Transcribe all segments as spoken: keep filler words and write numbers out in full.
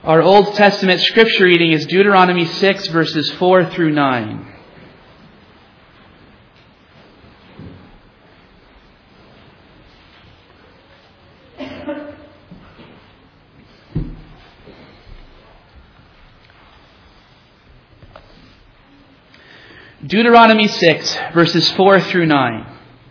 Our Old Testament scripture reading is Deuteronomy six, verses four through nine. Deuteronomy six, verses four through nine.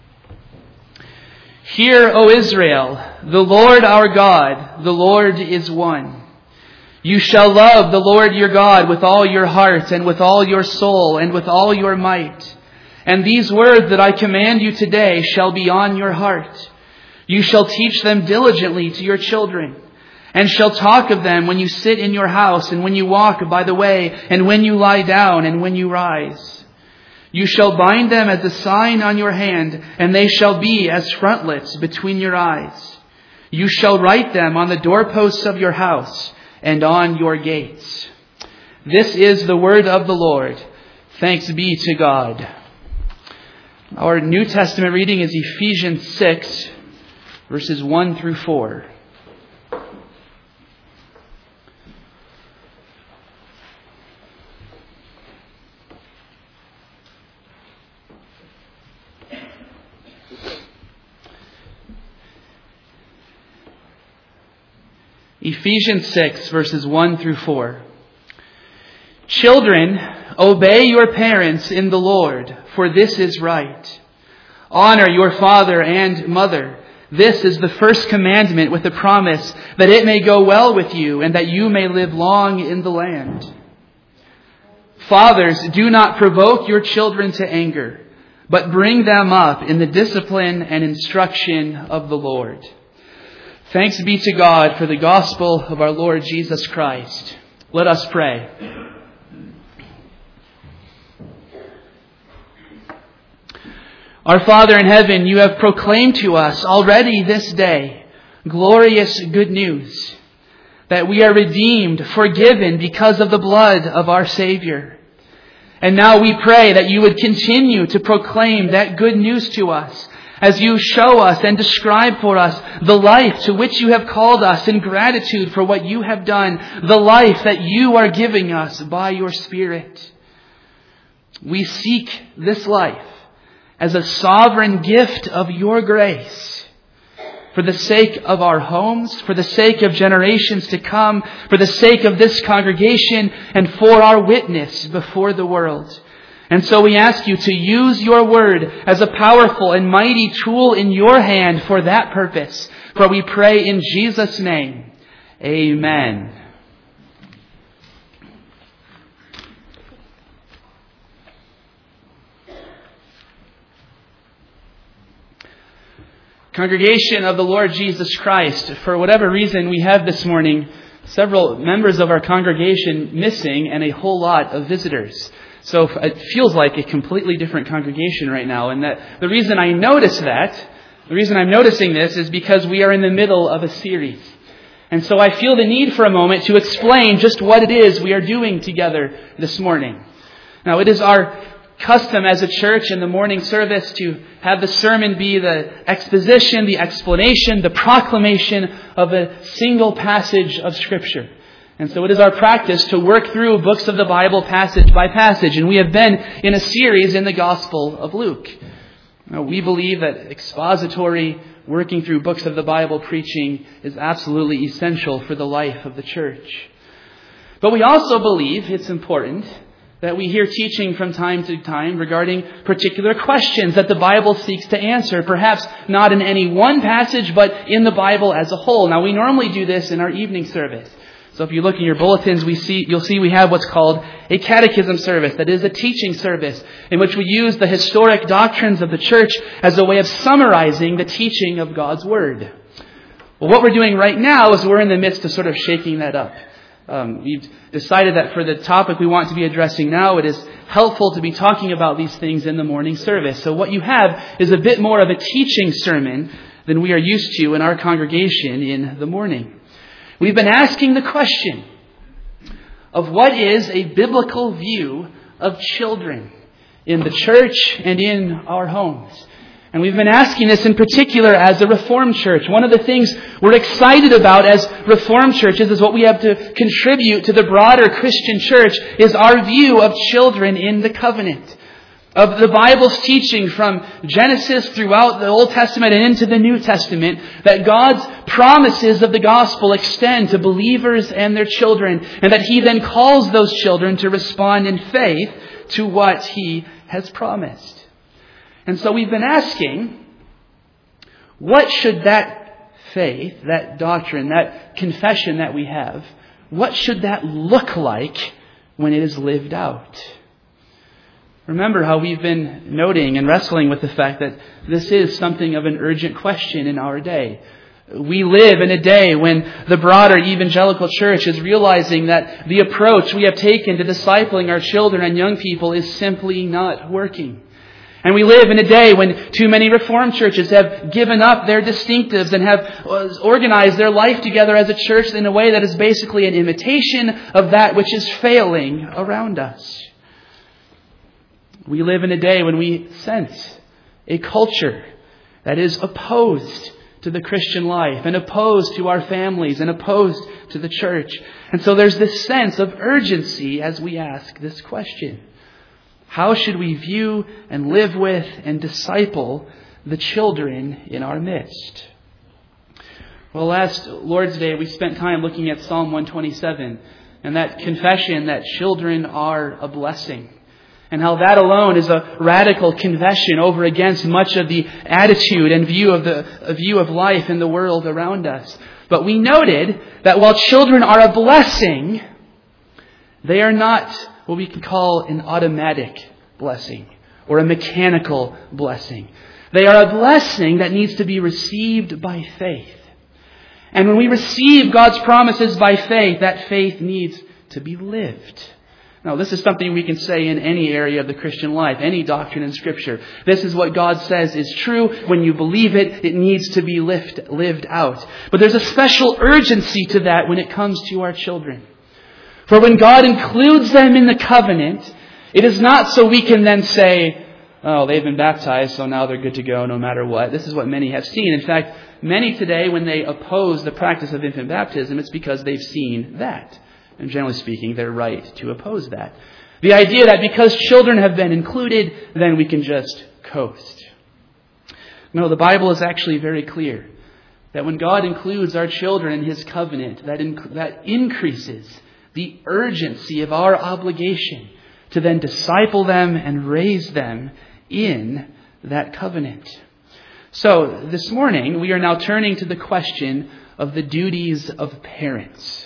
Hear, O Israel, the Lord our God, the Lord is one. You shall love the Lord your God with all your heart and with all your soul and with all your might. And these words that I command you today shall be on your heart. You shall teach them diligently to your children, and shall talk of them when you sit in your house and when you walk by the way and when you lie down and when you rise. You shall bind them as a sign on your hand, and they shall be as frontlets between your eyes. You shall write them on the doorposts of your house and on your gates. This is the word of the Lord. Thanks be to God. Our New Testament reading is Ephesians six, verses one through four. Ephesians six, verses one through four. Children, obey your parents in the Lord, for this is right. Honor your father and mother. This is the first commandment with the promise that it may go well with you and that you may live long in the land. Fathers, do not provoke your children to anger, but bring them up in the discipline and instruction of the Lord. Thanks be to God for the gospel of our Lord Jesus Christ. Let us pray. Our Father in heaven, you have proclaimed to us already this day glorious good news, that we are redeemed, forgiven because of the blood of our Savior. And now we pray that you would continue to proclaim that good news to us, as you show us and describe for us the life to which you have called us in gratitude for what you have done, the life that you are giving us by your Spirit. We seek this life as a sovereign gift of your grace, for the sake of our homes, for the sake of generations to come, for the sake of this congregation, and for our witness before the world. And so we ask you to use your word as a powerful and mighty tool in your hand for that purpose. For we pray in Jesus' name. Amen. Congregation of the Lord Jesus Christ, for whatever reason we have this morning several members of our congregation missing and a whole lot of visitors. So it feels like a completely different congregation right now. And that the reason I notice that, the reason I'm noticing this is because we are in the middle of a series. And so I feel the need for a moment to explain just what it is we are doing together this morning. Now, it is our custom as a church in the morning service to have the sermon be the exposition, the explanation, the proclamation of a single passage of Scripture. And so it is our practice to work through books of the Bible passage by passage. And we have been in a series in the Gospel of Luke. Now, we believe that expository, working through books of the Bible preaching is absolutely essential for the life of the church. But we also believe it's important that we hear teaching from time to time regarding particular questions that the Bible seeks to answer, perhaps not in any one passage, but in the Bible as a whole. Now, we normally do this in our evening service. So if you look in your bulletins, we see, you'll see we have what's called a catechism service. That is a teaching service in which we use the historic doctrines of the church as a way of summarizing the teaching of God's Word. Well, what we're doing right now is we're in the midst of sort of shaking that up. Um, we've decided that for the topic we want to be addressing now, it is helpful to be talking about these things in the morning service. So what you have is a bit more of a teaching sermon than we are used to in our congregation in the morning. We've been asking the question of what is a biblical view of children in the church and in our homes. And we've been asking this in particular as a Reformed church. One of the things we're excited about as Reformed churches is what we have to contribute to the broader Christian church is our view of children in the covenant. Of the Bible's teaching from Genesis throughout the Old Testament and into the New Testament, that God's promises of the gospel extend to believers and their children, and that He then calls those children to respond in faith to what He has promised. And so we've been asking, what should that faith, that doctrine, that confession that we have, what should that look like when it is lived out? Remember how we've been noting and wrestling with the fact that this is something of an urgent question in our day. We live in a day when the broader evangelical church is realizing that the approach we have taken to discipling our children and young people is simply not working. And we live in a day when too many Reformed churches have given up their distinctives and have organized their life together as a church in a way that is basically an imitation of that which is failing around us. We live in a day when we sense a culture that is opposed to the Christian life and opposed to our families and opposed to the church. And so there's this sense of urgency as we ask this question. How should we view and live with and disciple the children in our midst? Well, last Lord's Day we spent time looking at Psalm one twenty-seven and that confession that children are a blessing. And how that alone is a radical confession over against much of the attitude and view of the view of life in the world around us. But we noted that while children are a blessing, they are not what we can call an automatic blessing or a mechanical blessing. They are a blessing that needs to be received by faith. And when we receive God's promises by faith, that faith needs to be lived. Now, this is something we can say in any area of the Christian life, any doctrine in Scripture. This is what God says is true. When you believe it, it needs to be lived, lived out. But there's a special urgency to that when it comes to our children. For when God includes them in the covenant, it is not so we can then say, oh, they've been baptized, so now they're good to go no matter what. This is what many have seen. In fact, many today, when they oppose the practice of infant baptism, it's because they've seen that. And generally speaking, they're right to oppose that. The idea that because children have been included, then we can just coast. No, the Bible is actually very clear that when God includes our children in His covenant, that, inc- that increases the urgency of our obligation to then disciple them and raise them in that covenant. So this morning, we are now turning to the question of the duties of parents.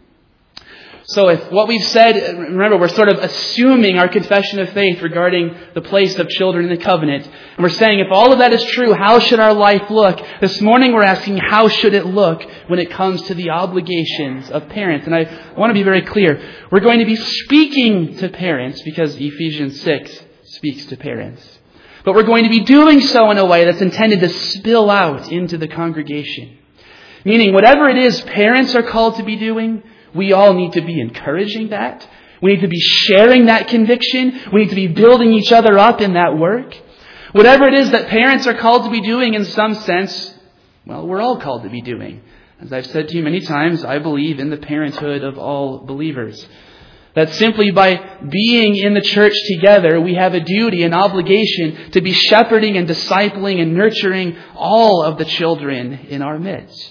So if what we've said, remember, we're sort of assuming our confession of faith regarding the place of children in the covenant. And we're saying if all of that is true, how should our life look? This morning we're asking how should it look when it comes to the obligations of parents? And I want to be very clear. We're going to be speaking to parents because Ephesians six speaks to parents. But we're going to be doing so in a way that's intended to spill out into the congregation. Meaning whatever it is parents are called to be doing, we all need to be encouraging that. We need to be sharing that conviction. We need to be building each other up in that work. Whatever it is that parents are called to be doing in some sense, well, we're all called to be doing. As I've said to you many times, I believe in the parenthood of all believers. That simply by being in the church together, we have a duty, an obligation to be shepherding and discipling and nurturing all of the children in our midst.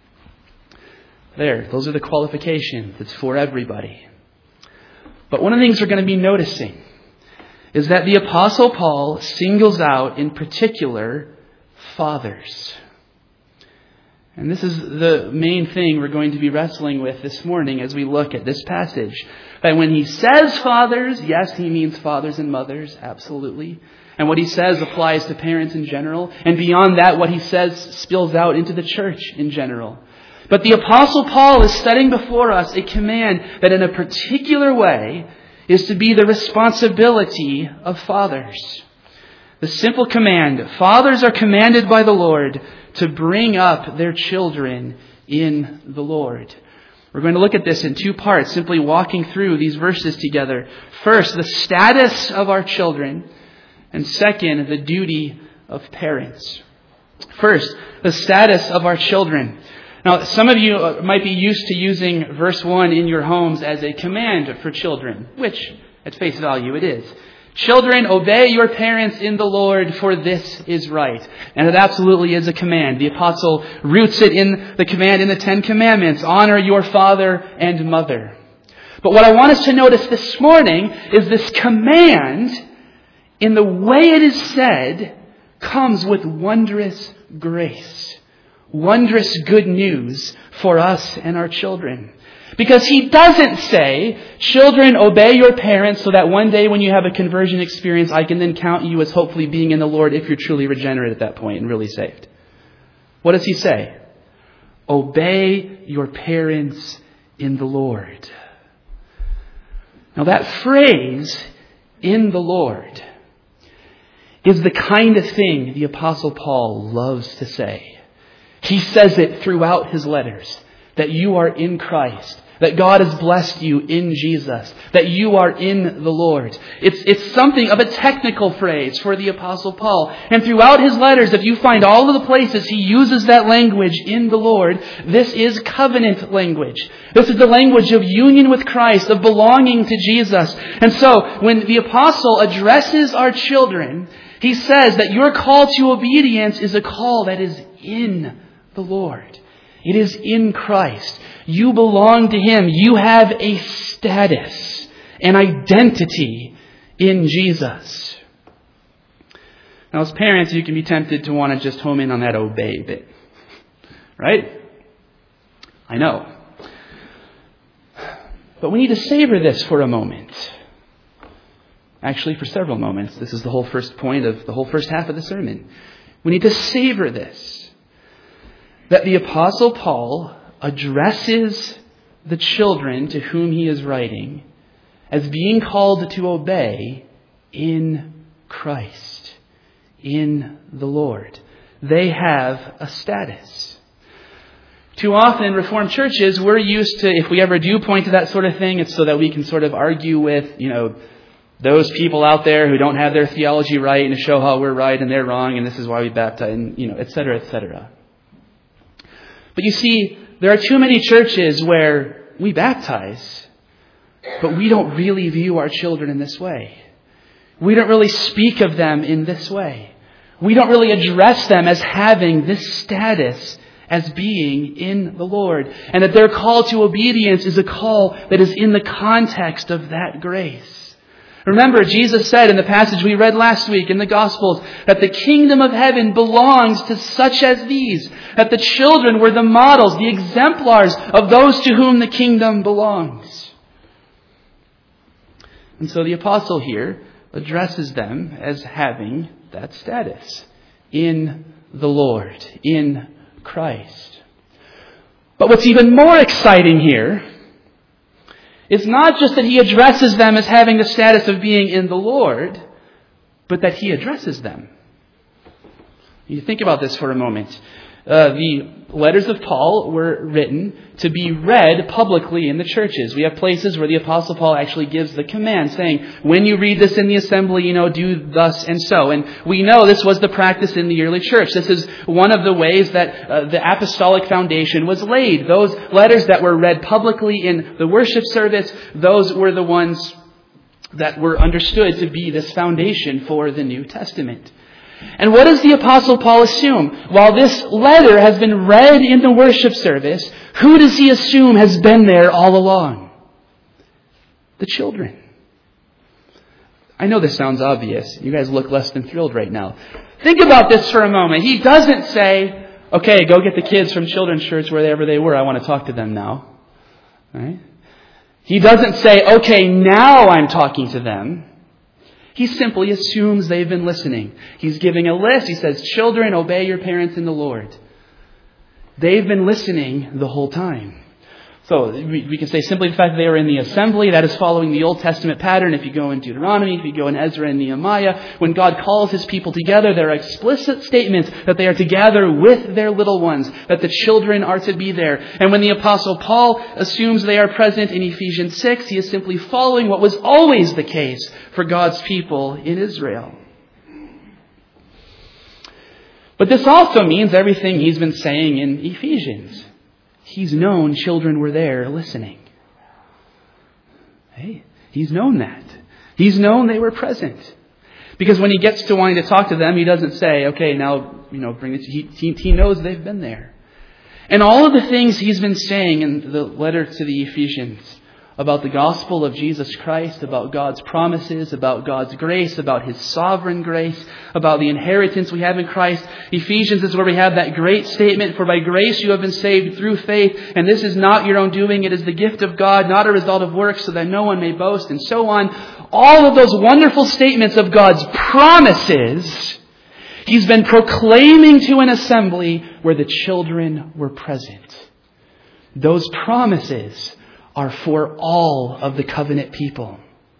There, those are the qualifications. It's for everybody. But one of the things we're going to be noticing is that the Apostle Paul singles out in particular fathers. And this is the main thing we're going to be wrestling with this morning as we look at this passage. That when he says fathers, yes, he means fathers and mothers, absolutely. And what he says applies to parents in general. And beyond that, what he says spills out into the church in general. But the Apostle Paul is setting before us a command that in a particular way is to be the responsibility of fathers. The simple command, fathers are commanded by the Lord to bring up their children in the Lord. We're going to look at this in two parts, simply walking through these verses together. First, the status of our children, and second, the duty of parents. First, the status of our children. Now, some of you might be used to using verse one in your homes as a command for children, which, at face value, it is. Children, obey your parents in the Lord, for this is right. And it absolutely is a command. The apostle roots it in the command in the Ten Commandments. Honor your father and mother. But what I want us to notice this morning is this command, in the way it is said, comes with wondrous grace. Wondrous good news for us and our children. Because he doesn't say, children, obey your parents so that one day when you have a conversion experience, I can then count you as hopefully being in the Lord if you're truly regenerate at that point and really saved. What does he say? Obey your parents in the Lord. Now that phrase, in the Lord, is the kind of thing the Apostle Paul loves to say. He says it throughout his letters, that you are in Christ, that God has blessed you in Jesus, that you are in the Lord. It's, it's something of a technical phrase for the Apostle Paul. And throughout his letters, if you find all of the places he uses that language, in the Lord, this is covenant language. This is the language of union with Christ, of belonging to Jesus. And so, when the Apostle addresses our children, he says that your call to obedience is a call that is in the Lord. It is in Christ. You belong to Him. You have a status, an identity in Jesus. Now, as parents, you can be tempted to want to just home in on that obey bit. Right? I know. But we need to savor this for a moment. Actually, for several moments. This is the whole first point of the whole first half of the sermon. We need to savor this. That the Apostle Paul addresses the children to whom he is writing as being called to obey in Christ, in the Lord. They have a status. Too often in Reformed churches, we're used to, if we ever do point to that sort of thing, it's so that we can sort of argue with, you know, those people out there who don't have their theology right and to show how we're right and they're wrong and this is why we baptize, and, you know, et cetera, et cetera. But you see, there are too many churches where we baptize, but we don't really view our children in this way. We don't really speak of them in this way. We don't really address them as having this status as being in the Lord. And that their call to obedience is a call that is in the context of that grace. Remember, Jesus said in the passage we read last week in the Gospels that the kingdom of heaven belongs to such as these. That the children were the models, the exemplars of those to whom the kingdom belongs. And so the apostle here addresses them as having that status in the Lord, in Christ. But what's even more exciting here, it's not just that he addresses them as having the status of being in the Lord, but that he addresses them. You think about this for a moment. Uh, the letters of Paul were written to be read publicly in the churches. We have places where the Apostle Paul actually gives the command saying, when you read this in the assembly, you know, do thus and so. And we know this was the practice in the early church. This is one of the ways that uh, the apostolic foundation was laid. Those letters that were read publicly in the worship service, those were the ones that were understood to be this foundation for the New Testament. And what does the Apostle Paul assume? While this letter has been read in the worship service, who does he assume has been there all along? The children. I know this sounds obvious. You guys look less than thrilled right now. Think about this for a moment. He doesn't say, okay, go get the kids from children's church wherever they were. I want to talk to them now. Right? He doesn't say, okay, now I'm talking to them. He simply assumes they've been listening. He's giving a list. He says, children, obey your parents in the Lord. They've been listening the whole time. So we, we can say simply the fact that they were in the assembly, that is following the Old Testament pattern. If you go in Deuteronomy, if you go in Ezra and Nehemiah, when God calls His people together, there are explicit statements that they are to gather with their little ones, that the children are to be there. And when the Apostle Paul assumes they are present in Ephesians six, he is simply following what was always the case for God's people in Israel. But this also means everything he's been saying in Ephesians. He's known children were there listening. Hey, he's known that. He's known they were present. Because when he gets to wanting to talk to them, he doesn't say, okay, now, you know, bring it. He, he, he knows they've been there. And all of the things he's been saying in the letter to the Ephesians about the gospel of Jesus Christ, about God's promises, about God's grace, about His sovereign grace, about the inheritance we have in Christ. Ephesians is where we have that great statement, for by grace you have been saved through faith, and this is not your own doing, it is the gift of God, not a result of works, so that no one may boast, and so on. All of those wonderful statements of God's promises, he's been proclaiming to an assembly where the children were present. Those promises are for all of the covenant people.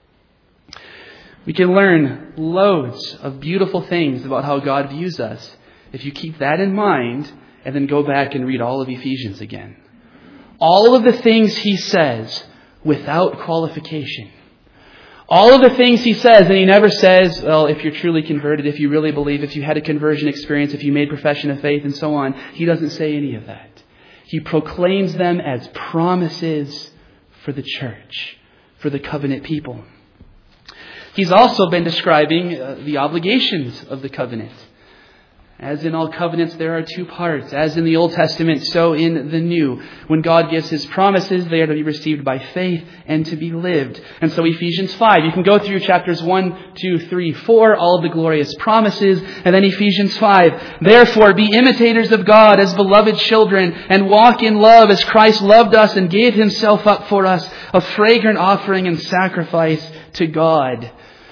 We can learn loads of beautiful things about how God views us if you keep that in mind and then go back and read all of Ephesians again. All of the things he says without qualification. All of the things he says, and he never says, well, if you're truly converted, if you really believe, if you had a conversion experience, if you made profession of faith, and so on. He doesn't say any of that. He proclaims them as promises for the church, for the covenant people. He's also been describing uh, the obligations of the covenant. As in all covenants, there are two parts. As in the Old Testament, so in the New. When God gives His promises, they are to be received by faith and to be lived. And so Ephesians five, you can go through chapters one, two, three, four, all of the glorious promises. And then Ephesians five, therefore be imitators of God as beloved children, and walk in love as Christ loved us and gave Himself up for us, a fragrant offering and sacrifice to God.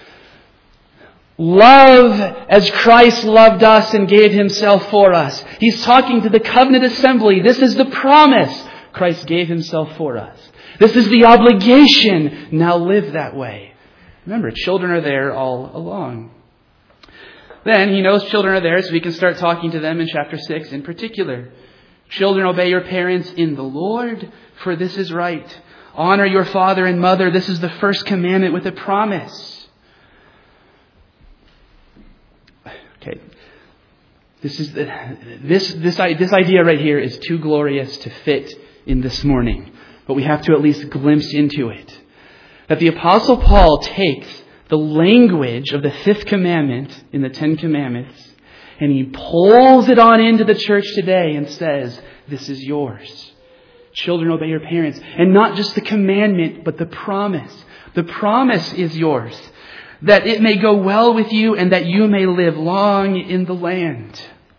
Love as Christ loved us and gave Himself for us. He's talking to the covenant assembly. This is the promise. Christ gave Himself for us. This is the obligation. Now live that way. Remember, children are there all along. Then He knows children are there, so He can start talking to them in chapter six in particular. Children, obey your parents in the Lord, for this is right. Honor your father and mother. This is the first commandment with a promise. Okay, this is the, this this this idea right here is too glorious to fit in this morning, but we have to at least glimpse into it. That the Apostle Paul takes the language of the fifth commandment in the Ten Commandments and he pulls it on into the church today and says, "This is yours. Children, obey your parents." And not just the commandment, but the promise. The promise is yours. That it may go well with you and that you may live long in the land.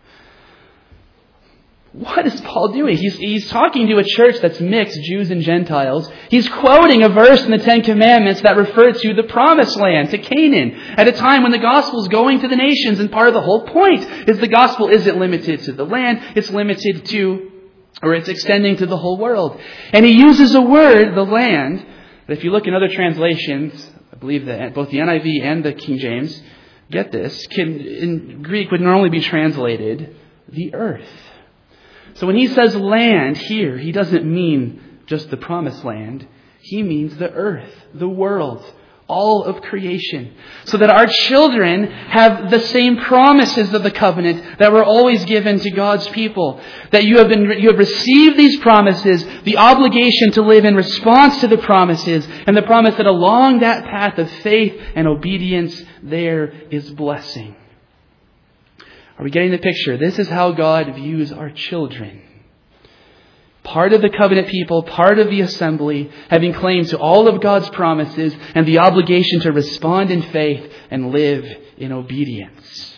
What is Paul doing? He's, he's talking to a church that's mixed, Jews and Gentiles. He's quoting a verse in the Ten Commandments that referred to the promised land, to Canaan, at a time when the gospel is going to the nations. And part of the whole point is the gospel isn't limited to the land. It's limited to, or it's extending to the whole world. And he uses a word, the land, that if you look in other translations, I believe that both the N I V and the King James, get this, can in Greek would normally be translated the earth. So when he says land here, he doesn't mean just the promised land. He means the earth, the world, all of creation. So that our children have the same promises of the covenant that were always given to God's people. That you have been, you have received these promises, the obligation to live in response to the promises, and the promise that along that path of faith and obedience, there is blessing. Are we getting the picture? This is how God views our children. Part of the covenant people, part of the assembly, having claim to all of God's promises and the obligation to respond in faith and live in obedience.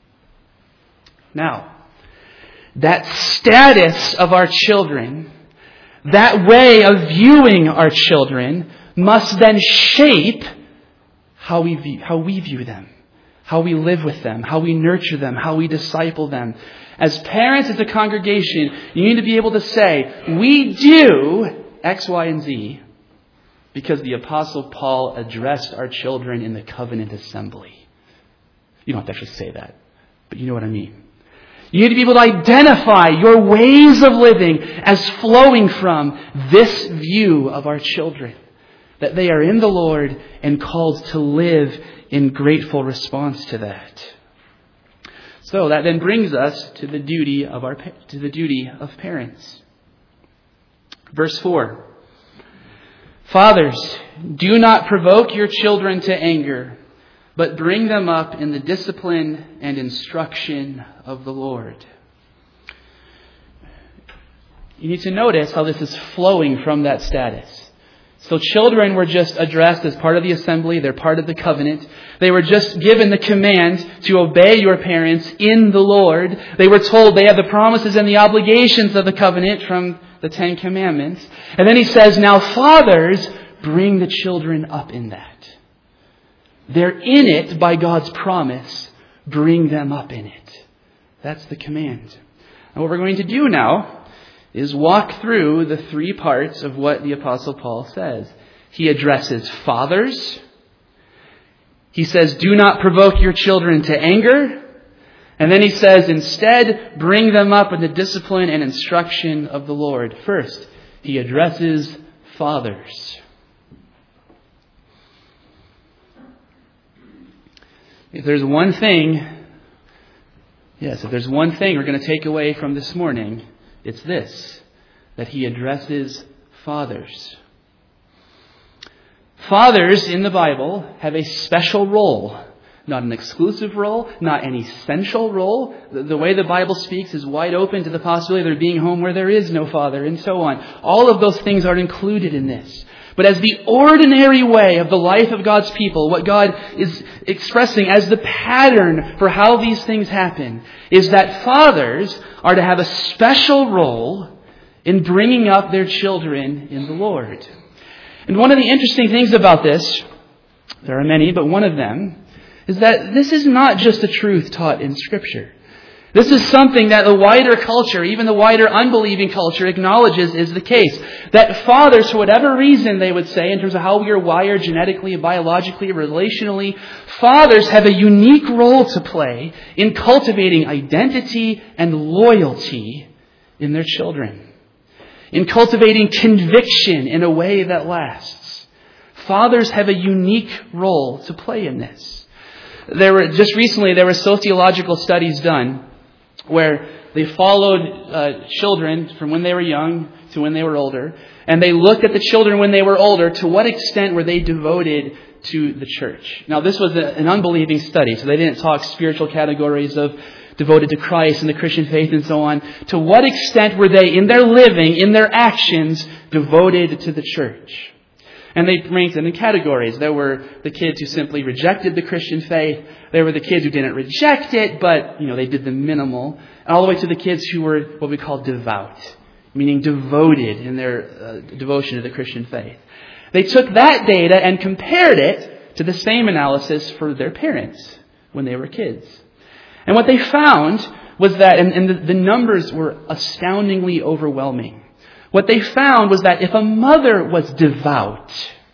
Now, that status of our children, that way of viewing our children, must then shape how we view, how we view them, how we live with them, how we nurture them, how we disciple them. As parents, as a congregation, you need to be able to say, we do X, Y, and Z because the Apostle Paul addressed our children in the covenant assembly. You don't have to actually say that, but you know what I mean. You need to be able to identify your ways of living as flowing from this view of our children. That they are in the Lord and called to live in grateful response to that. So that then brings us to the duty of our to the duty of parents. Verse four. Fathers, do not provoke your children to anger, but bring them up in the discipline and instruction of the Lord. You need to notice how this is flowing from that status. So children were just addressed as part of the assembly. They're part of the covenant. They were just given the command to obey your parents in the Lord. They were told they had the promises and the obligations of the covenant from the Ten Commandments. And then he says, now fathers, bring the children up in that. They're in it by God's promise. Bring them up in it. That's the command. And what we're going to do now is walk through the three parts of what the Apostle Paul says. He addresses fathers. He says, do not provoke your children to anger. And then he says, instead, bring them up in the discipline and instruction of the Lord. First, he addresses fathers. If there's one thing, yes, if there's one thing we're going to take away from this morning, it's this, that he addresses fathers. Fathers in the Bible have a special role, not an exclusive role, not an essential role. The, the way the Bible speaks is wide open to the possibility of there being home where there is no father, and so on. All of those things are included in this. But as the ordinary way of the life of God's people, what God is expressing as the pattern for how these things happen is that fathers are to have a special role in bringing up their children in the Lord. And one of the interesting things about this, there are many, but one of them, is that this is not just a truth taught in Scripture. This is something that the wider culture, even the wider unbelieving culture, acknowledges is the case. That fathers, for whatever reason they would say, in terms of how we are wired genetically, biologically, relationally, fathers have a unique role to play in cultivating identity and loyalty in their children. In cultivating conviction in a way that lasts. Fathers have a unique role to play in this. There were, just recently, there were sociological studies done where they followed uh, children from when they were young to when they were older. And they looked at the children when they were older. To what extent were they devoted to the church? Now, this was a, an unbelieving study. So they didn't talk spiritual categories of devoted to Christ and the Christian faith and so on. To what extent were they, in their living, in their actions, devoted to the church? And they ranked them in categories. There were the kids who simply rejected the Christian faith. There were the kids who didn't reject it, but, you know, they did the minimal. And all the way to the kids who were what we call devout, meaning devoted in their uh, devotion to the Christian faith. They took that data and compared it to the same analysis for their parents when they were kids. And what they found was that, and, and the, the numbers were astoundingly overwhelming. What they found was that if a mother was devout,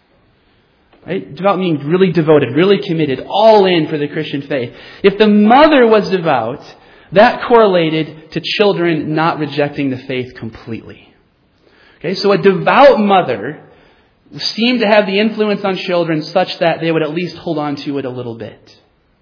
right? Devout meaning really devoted, really committed, all in for the Christian faith. If the mother was devout, that correlated to children not rejecting the faith completely. Okay, so a devout mother seemed to have the influence on children such that they would at least hold on to it a little bit.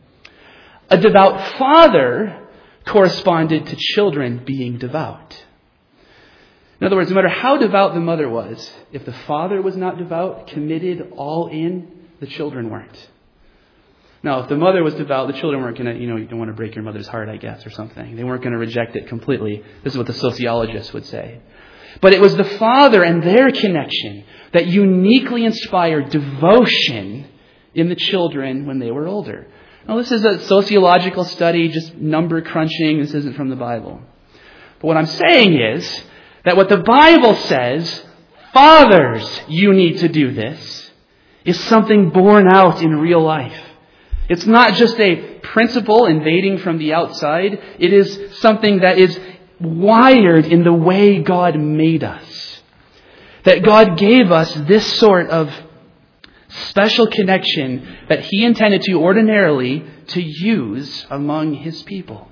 A devout father corresponded to children being devout. In other words, no matter how devout the mother was, if the father was not devout, committed, all in, the children weren't. Now, if the mother was devout, the children weren't going to, you know, you don't want to break your mother's heart, I guess, or something. They weren't going to reject it completely. This is what the sociologists would say. But it was the father and their connection that uniquely inspired devotion in the children when they were older. Now, this is a sociological study, just number crunching. This isn't from the Bible. But what I'm saying is that what the Bible says, fathers, you need to do this, is something borne out in real life. It's not just a principle invading from the outside. It is something that is wired in the way God made us. That God gave us this sort of special connection that He intended to ordinarily to use among His people.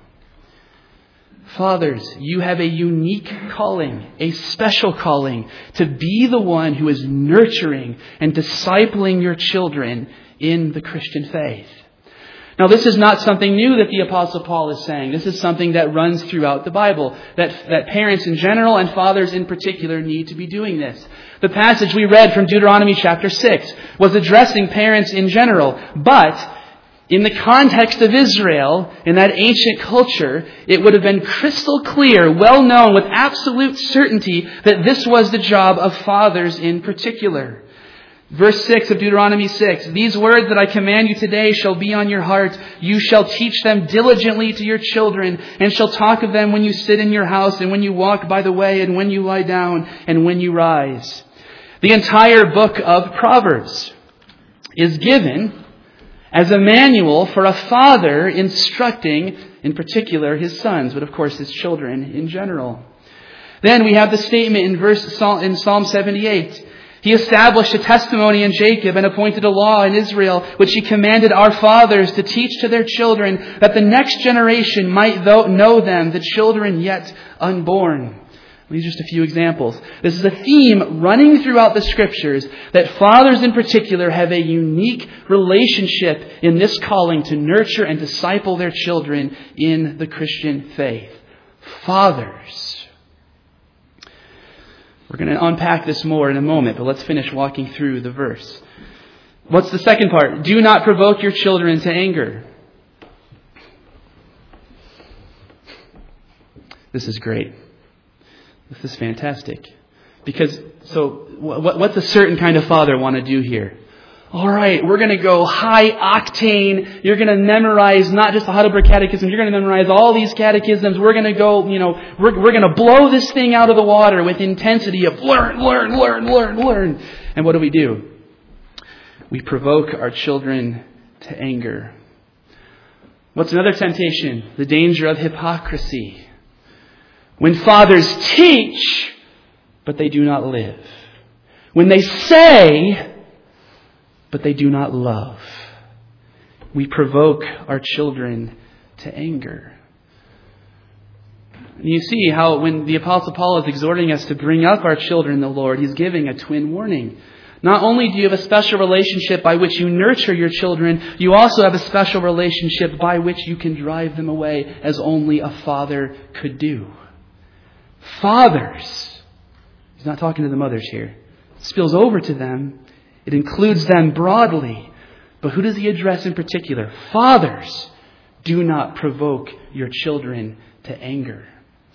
Fathers, you have a unique calling, a special calling, to be the one who is nurturing and discipling your children in the Christian faith. Now, this is not something new that the Apostle Paul is saying. This is something that runs throughout the Bible, that, that parents in general and fathers in particular need to be doing this. The passage we read from Deuteronomy chapter six was addressing parents in general, but in the context of Israel, in that ancient culture, it would have been crystal clear, well known with absolute certainty that this was the job of fathers in particular. Verse six of Deuteronomy six, "These words that I command you today shall be on your heart. You shall teach them diligently to your children, and shall talk of them when you sit in your house, and when you walk by the way, and when you lie down, and when you rise." The entire book of Proverbs is given as a manual for a father instructing, in particular, his sons, but of course his children in general. Then we have the statement in verse in Psalm seventy-eight. "He established a testimony in Jacob and appointed a law in Israel, which he commanded our fathers to teach to their children, that the next generation might know them, the children yet unborn." These are just a few examples. This is a theme running throughout the Scriptures, that fathers in particular have a unique relationship in this calling to nurture and disciple their children in the Christian faith. Fathers. We're going to unpack this more in a moment, but let's finish walking through the verse. What's the second part? "Do not provoke your children to anger." This is great. This is fantastic. Because, so, what, what's a certain kind of father want to do here? All right, we're going to go high octane. You're going to memorize not just the Heidelberg Catechism. You're going to memorize all these catechisms. We're going to go, you know, we're, we're going to blow this thing out of the water with intensity of learn, learn, learn, learn, learn. And what do we do? We provoke our children to anger. What's another temptation? The danger of hypocrisy. When fathers teach, but they do not live. When they say, but they do not love. We provoke our children to anger. And you see how when the Apostle Paul is exhorting us to bring up our children in the Lord, he's giving a twin warning. Not only do you have a special relationship by which you nurture your children, you also have a special relationship by which you can drive them away as only a father could do. Fathers. He's not talking to the mothers here. It spills over to them. It includes them broadly. But who does he address in particular? Fathers, do not provoke your children to anger.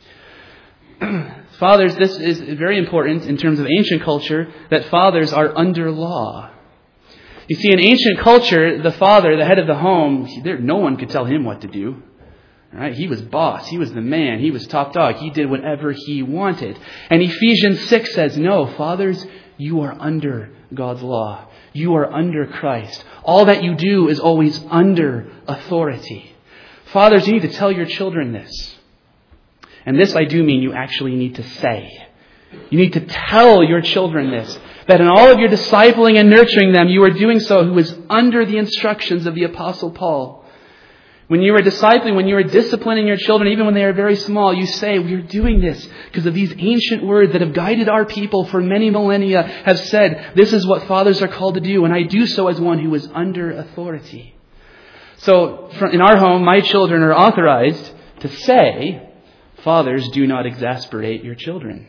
Fathers, this is very important in terms of ancient culture, that fathers are under law. You see, in ancient culture, the father, the head of the home, there, no one could tell him what to do. Right? He was boss. He was the man. He was top dog. He did whatever he wanted. And Ephesians six says, no, fathers, you are under God's law. You are under Christ. All that you do is always under authority. Fathers, you need to tell your children this. And this I do mean you actually need to say. You need to tell your children this. That in all of your discipling and nurturing them, you are doing so who is under the instructions of the Apostle Paul. When you are discipling, when you are disciplining your children, even when they are very small, you say, we are doing this because of these ancient words that have guided our people for many millennia, have said, this is what fathers are called to do, and I do so as one who is under authority. So in our home, my children are authorized to say, fathers, do not exasperate your children.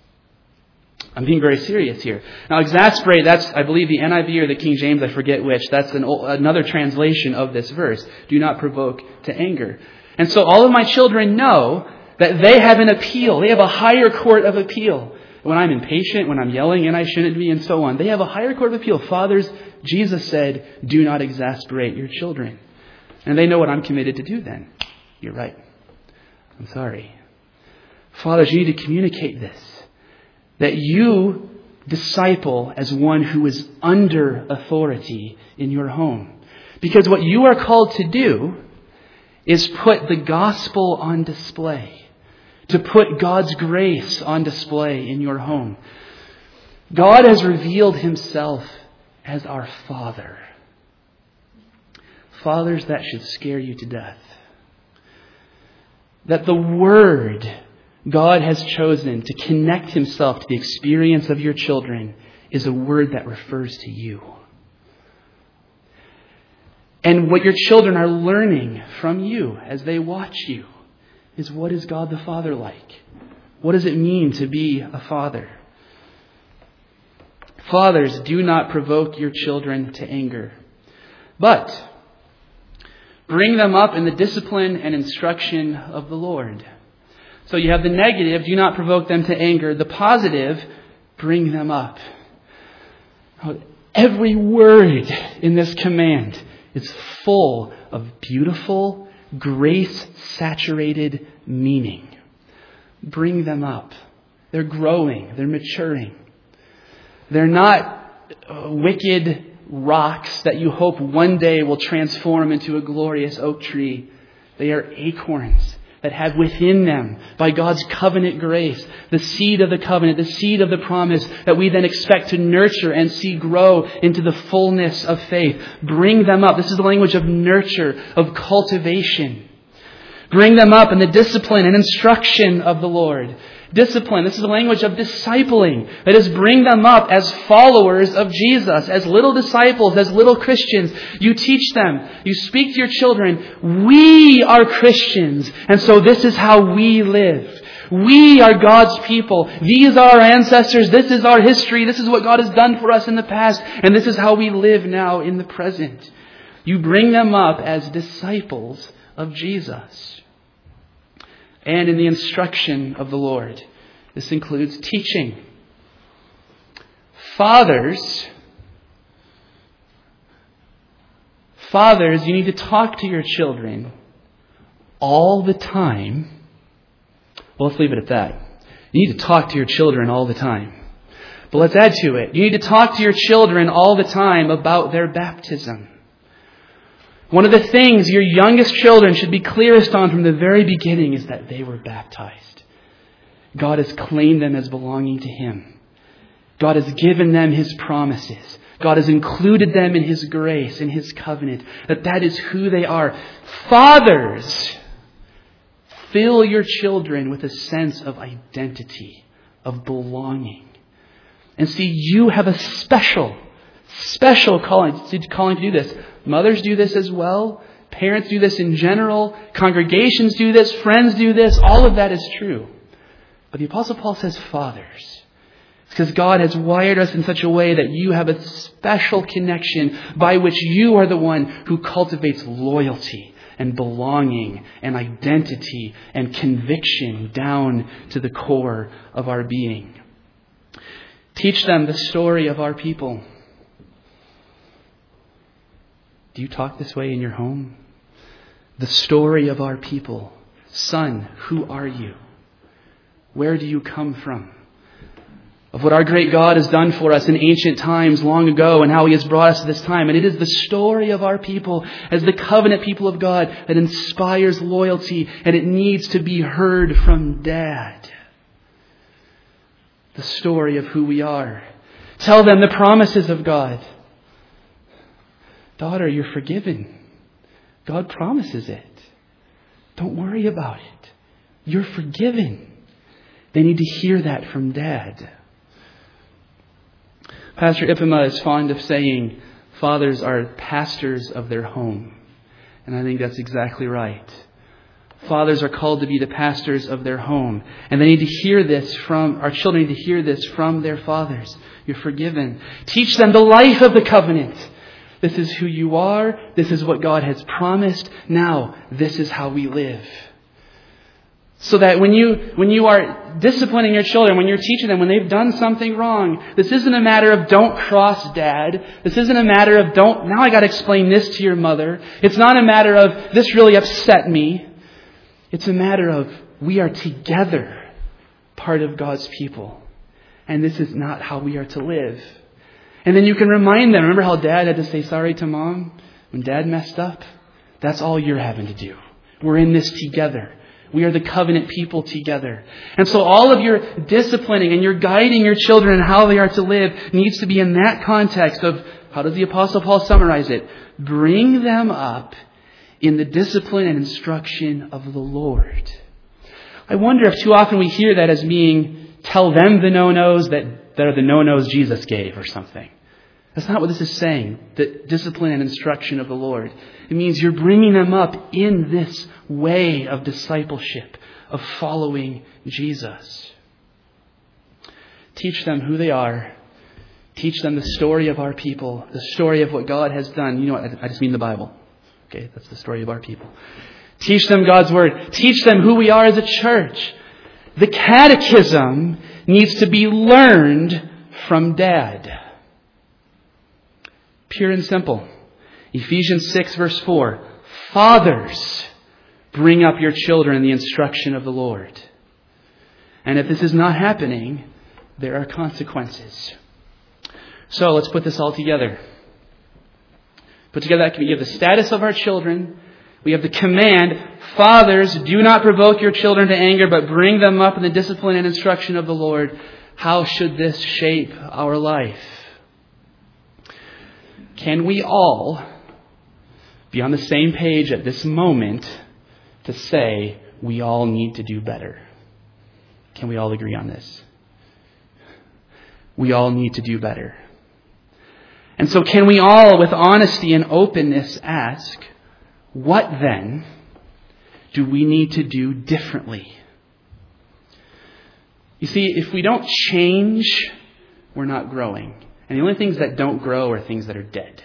I'm being very serious here. Now, exasperate, that's, I believe, the N I V or the King James, I forget which. That's an, another translation of this verse. Do not provoke to anger. And so all of my children know that they have an appeal. They have a higher court of appeal. When I'm impatient, when I'm yelling and I shouldn't be, and so on. They have a higher court of appeal. Fathers, Jesus said, do not exasperate your children. And they know what I'm committed to do then. You're right. I'm sorry. Fathers, you need to communicate this. That you disciple as one who is under authority in your home. Because what you are called to do is put the gospel on display. To put God's grace on display in your home. God has revealed himself as our Father. Fathers, that should scare you to death. That the Word God has chosen to connect himself to the experience of your children is a word that refers to you. And what your children are learning from you as they watch you is, what is God the Father like? What does it mean to be a father? Fathers, do not provoke your children to anger, but bring them up in the discipline and instruction of the Lord. So you have the negative, do not provoke them to anger. The positive, bring them up. Every word in this command is full of beautiful, grace-saturated meaning. Bring them up. They're growing. They're maturing. They're not uh, wicked rocks that you hope one day will transform into a glorious oak tree. They are acorns that have within them, by God's covenant grace, the seed of the covenant, the seed of the promise that we then expect to nurture and see grow into the fullness of faith. Bring them up. This is the language of nurture, of cultivation. Bring them up in the discipline and instruction of the Lord. Discipline, this is the language of discipling. That is, bring them up as followers of Jesus, as little disciples, as little Christians. You teach them, you speak to your children, we are Christians, and so this is how we live. We are God's people. These are our ancestors. This is our history. This is what God has done for us in the past, and this is how we live now in the present. You bring them up as disciples of Jesus. And in the instruction of the Lord. This includes teaching. Fathers, fathers, you need to talk to your children all the time. Well, let's leave it at that. You need to talk to your children all the time. But let's add to it. You need to talk to your children all the time about their baptism. One of the things your youngest children should be clearest on from the very beginning is that they were baptized. God has claimed them as belonging to Him. God has given them His promises. God has included them in His grace, in His covenant. That that is who they are. Fathers, fill your children with a sense of identity, of belonging. And see, you have a special, special calling, calling to do this. Mothers do this as well. Parents do this in general. Congregations do this. Friends do this. All of that is true. But the Apostle Paul says fathers. It's because God has wired us in such a way that you have a special connection by which you are the one who cultivates loyalty and belonging and identity and conviction down to the core of our being. Teach them the story of our people. Do you talk this way in your home? The story of our people. Son, who are you? Where do you come from? Of what our great God has done for us in ancient times long ago and how He has brought us to this time. And it is the story of our people as the covenant people of God that inspires loyalty, and it needs to be heard from Dad. The story of who we are. Tell them the promises of God. Daughter, you're forgiven. God promises it. Don't worry about it. You're forgiven. They need to hear that from Dad. Pastor Ipema is fond of saying fathers are pastors of their home. And I think that's exactly right. Fathers are called to be the pastors of their home. And they need to hear this from, our children need to hear this from their fathers. You're forgiven. Teach them the life of the covenant. This is who you are. This is what God has promised. Now, this is how we live. So that when you when you are disciplining your children, when you're teaching them, when they've done something wrong, this isn't a matter of don't cross Dad. This isn't a matter of don't, now I got to explain this to your mother. It's not a matter of this really upset me. It's a matter of we are together part of God's people. And this is not how we are to live. And then you can remind them, remember how Dad had to say sorry to Mom when Dad messed up? That's all you're having to do. We're in this together. We are the covenant people together. And so all of your disciplining and your guiding your children in how they are to live needs to be in that context of, how does the Apostle Paul summarize it? Bring them up in the discipline and instruction of the Lord. I wonder if too often we hear that as being, tell them the no-nos that, that are the no-nos Jesus gave or something. That's not what this is saying, the discipline and instruction of the Lord. It means you're bringing them up in this way of discipleship, of following Jesus. Teach them who they are. Teach them the story of our people, the story of what God has done. You know what? I just mean the Bible. Okay, that's the story of our people. Teach them God's Word. Teach them who we are as a church. The catechism needs to be learned from Dad. Pure and simple. Ephesians six verse four. Fathers, bring up your children in the instruction of the Lord. And if this is not happening, there are consequences. So let's put this all together. Put together that we have the status of our children. We have the command, fathers, do not provoke your children to anger, but bring them up in the discipline and instruction of the Lord. How should this shape our life? Can we all be on the same page at this moment to say we all need to do better? Can we all agree on this? We all need to do better. And so can we all, with honesty and openness, ask, what then do we need to do differently? You see, if we don't change, we're not growing. And the only things that don't grow are things that are dead.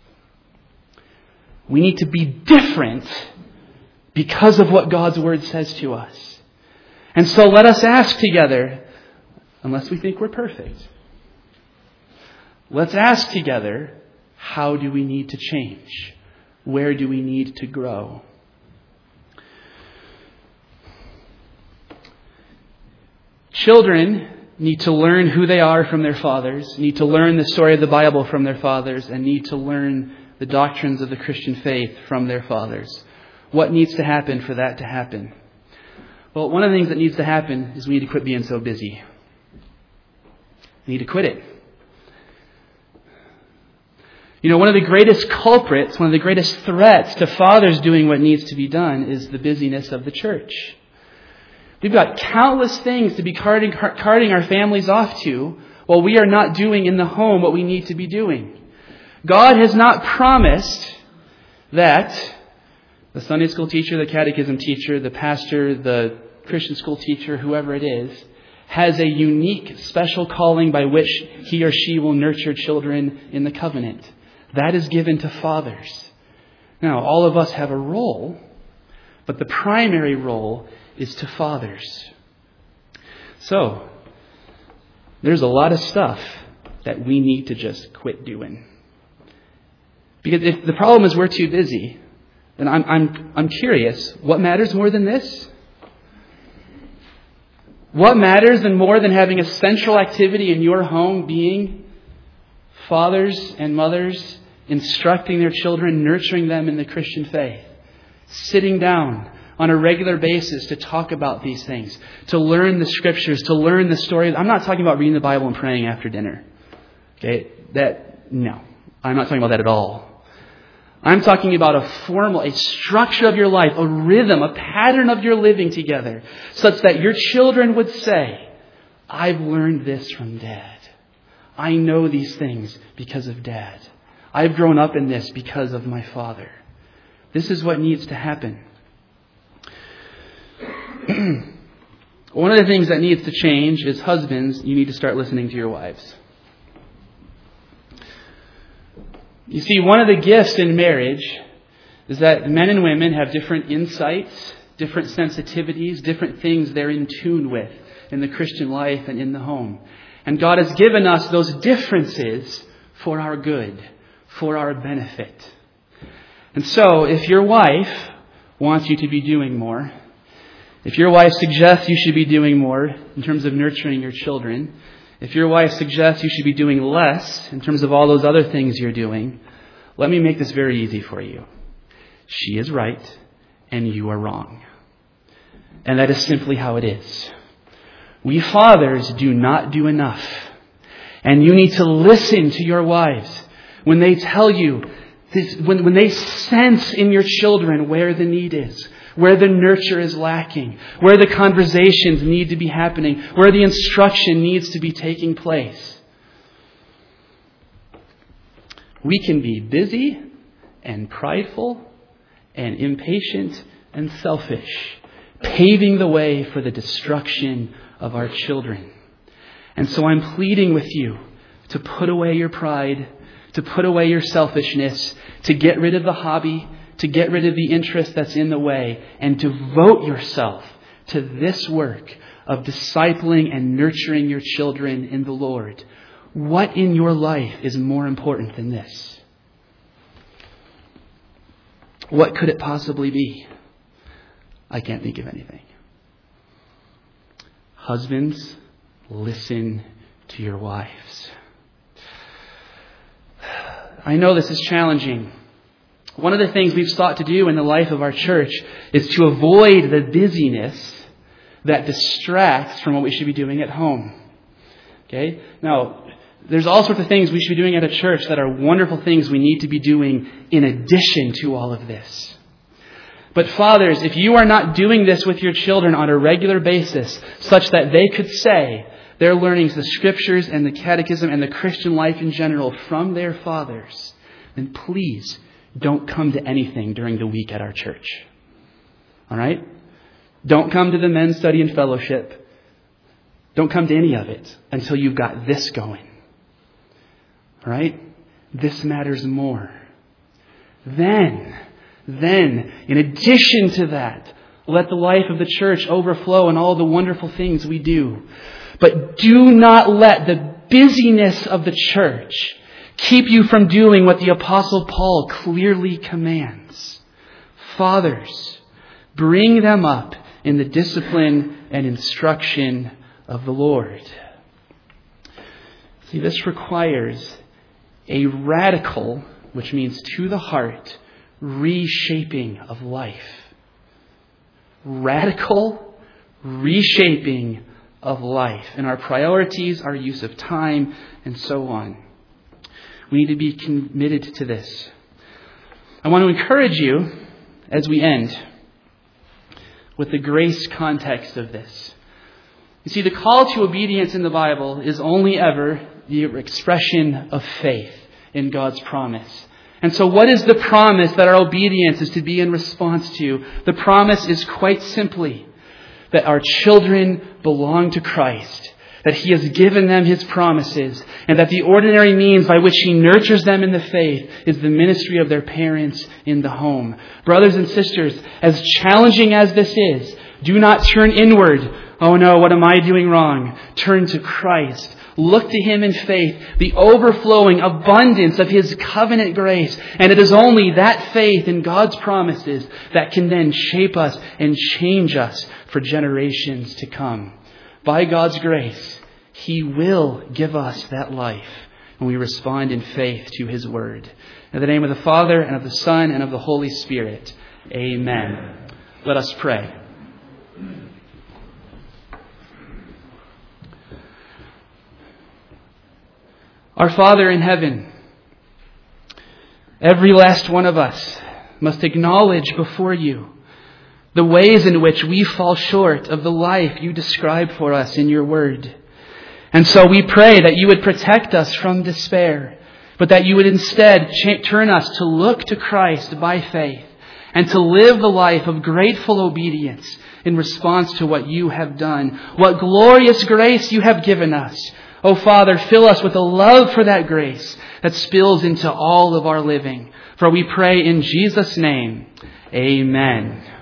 We need to be different because of what God's Word says to us. And so let us ask together, unless we think we're perfect, let's ask together, how do we need to change? Where do we need to grow? Children need to learn who they are from their fathers, need to learn the story of the Bible from their fathers, and need to learn the doctrines of the Christian faith from their fathers. What needs to happen for that to happen? Well, one of the things that needs to happen is we need to quit being so busy. We need to quit it. You know, one of the greatest culprits, one of the greatest threats to fathers doing what needs to be done is the busyness of the church. We've got countless things to be carting, carting our families off to while we are not doing in the home what we need to be doing. God has not promised that the Sunday school teacher, the catechism teacher, the pastor, the Christian school teacher, whoever it is, has a unique, special calling by which he or she will nurture children in the covenant. That is given to fathers. Now, all of us have a role, but the primary role is to fathers. So, there's a lot of stuff that we need to just quit doing. Because if the problem is we're too busy, then I'm, I'm, I'm curious, what matters more than this? What matters than more than having a central activity in your home being fathers and mothers instructing their children, nurturing them in the Christian faith, sitting down on a regular basis to talk about these things, to learn the scriptures, to learn the stories. I'm not talking about reading the Bible and praying after dinner. Okay, that, no, I'm not talking about that at all. I'm talking about a formal, a structure of your life, a rhythm, a pattern of your living together, such that your children would say, I've learned this from Dad. I know these things because of Dad. I've grown up in this because of my father. This is what needs to happen. One of the things that needs to change is, husbands, you need to start listening to your wives. You see, one of the gifts in marriage is that men and women have different insights, different sensitivities, different things they're in tune with in the Christian life and in the home. And God has given us those differences for our good, for our benefit. And so, if your wife wants you to be doing more, if your wife suggests you should be doing more in terms of nurturing your children, if your wife suggests you should be doing less in terms of all those other things you're doing, let me make this very easy for you. She is right and you are wrong. And that is simply how it is. We fathers do not do enough. And you need to listen to your wives when they tell you, this, when, when they sense in your children where the need is, where the nurture is lacking, where the conversations need to be happening, where the instruction needs to be taking place. we can be busy and prideful and impatient and selfish, paving the way for the destruction of our children. And so I'm pleading with you to put away your pride, to put away your selfishness, to get rid of the hobby, to get rid of the interest that's in the way, and devote yourself to this work of discipling and nurturing your children in the Lord. What in your life is more important than this? What could it possibly be? I can't think of anything. Husbands, listen to your wives. I know this is challenging. One of the things we've sought to do in the life of our church is to avoid the busyness that distracts from what we should be doing at home. Okay? Now, there's all sorts of things we should be doing at a church that are wonderful things we need to be doing in addition to all of this. But fathers, if you are not doing this with your children on a regular basis, such that they could say they're learning the scriptures and the catechism and the Christian life in general from their fathers, then please don't come to anything during the week at our church. All right? Don't come to the men's study and fellowship. Don't come to any of it until you've got this going. All right? This matters more. Then, then, in addition to that, let the life of the church overflow in all the wonderful things we do. But do not let the busyness of the church keep you from doing what the Apostle Paul clearly commands. Fathers, bring them up in the discipline and instruction of the Lord. See, this requires a radical, which means to the heart, reshaping of life. Radical reshaping of life. And our priorities, our use of time, and so on. We need to be committed to this. I want to encourage you as we end with the grace context of this. You see, the call to obedience in the Bible is only ever the expression of faith in God's promise. And so what is the promise that our obedience is to be in response to? The promise is quite simply that our children belong to Christ, that He has given them His promises, and that the ordinary means by which He nurtures them in the faith is the ministry of their parents in the home. Brothers and sisters, as challenging as this is, do not turn inward. Oh no, what am I doing wrong? Turn to Christ. Look to Him in faith, the overflowing abundance of His covenant grace. And it is only that faith in God's promises that can then shape us and change us for generations to come. By God's grace, He will give us that life when we respond in faith to His word. In the name of the Father, and of the Son, and of the Holy Spirit. Amen. Let us pray. Our Father in heaven, every last one of us must acknowledge before You the ways in which we fall short of the life You describe for us in Your word. And so we pray that You would protect us from despair, but that You would instead cha- turn us to look to Christ by faith and to live the life of grateful obedience in response to what You have done. What glorious grace You have given us. Oh Father, fill us with a love for that grace that spills into all of our living. For we pray in Jesus' name, amen.